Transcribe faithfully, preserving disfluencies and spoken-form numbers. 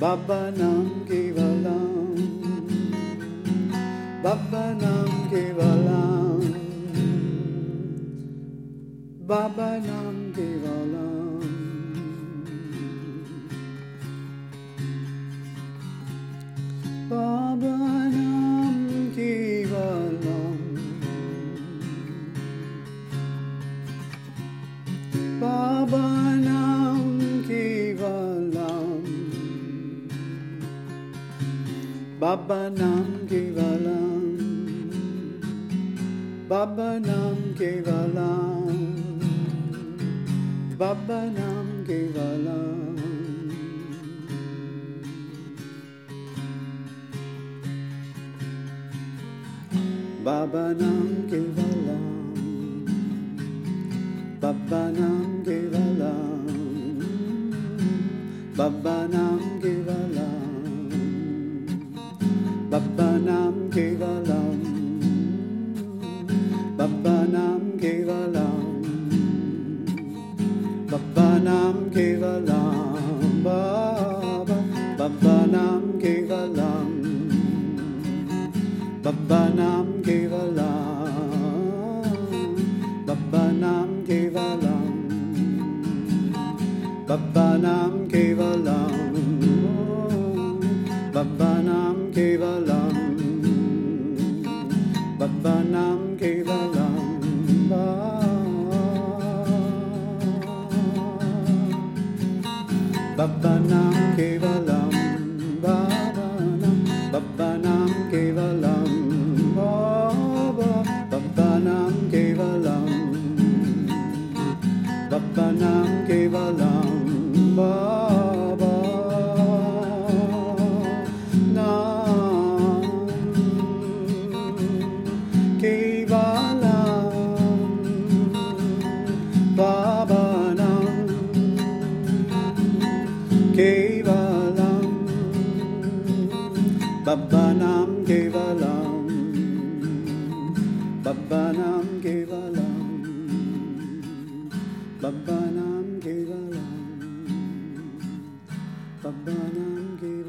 Baba Nam Kevalam, Baba Nam Kevalam, Baba Nam Kevalam, Baba Nam Kevalam, Baba Nam Kevalam, Baba Nam Kevalam, Baba Nam Kevalam, Baba Nam Kevalam, Baba Nam Kevalam, Baba Nam Kevalam, Baba Nam Kevalam, Baba Nam Kevalam, Baba Nam Kevalam, Baba Nam Kevalam, Baba, Baba Nam Kevalam, Baba Nam Kevalam, Baba Nam Kevalam, Baba Nam Kevalam, Baba Nam Kevalam, Baba Nam Kevalam, Baba Nam Kevalam, Baba Nam, Baba Nam Kevalam, Baba, Baba Nam Kevalam, Baba Nam Kevalam, Baba Nam Kevalam, Baba Nam Kevalam, Baba Nam Kevalam, Baba Nam Kevalam, Baba Nam Kevalam, Baba Nam Kevalam.